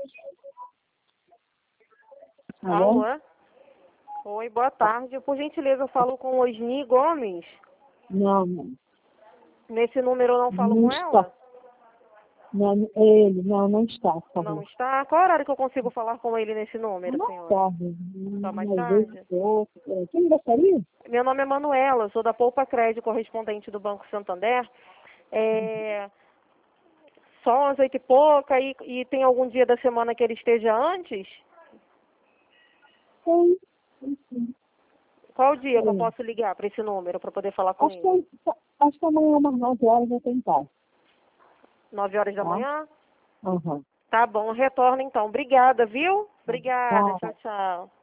Alô? Alô? Oi, boa tarde. Por gentileza, eu falo com Osni Gomes. Não, não. Nesse número eu não falo Não com está. ela? Não, ele, não está, por favor. Não está? Qual horário que eu consigo falar com ele nesse número, Mais senhora? tarde. Só mais Às vezes tarde? pouco. Quem gostaria? Meu nome é Manuela, sou da Poupa Crédito, correspondente do Banco Santander. Só às 8h pouca e tem algum dia da semana que ele esteja antes? Sim. Sim. Qual dia que eu Sim. posso ligar para esse número para poder falar com Acho ele? que amanhã, umas 9 horas, eu tenho paz. 9h da Tá? manhã? Aham. Tá bom, retorno então. Obrigada, viu? Obrigada, Tá. tchau, tchau.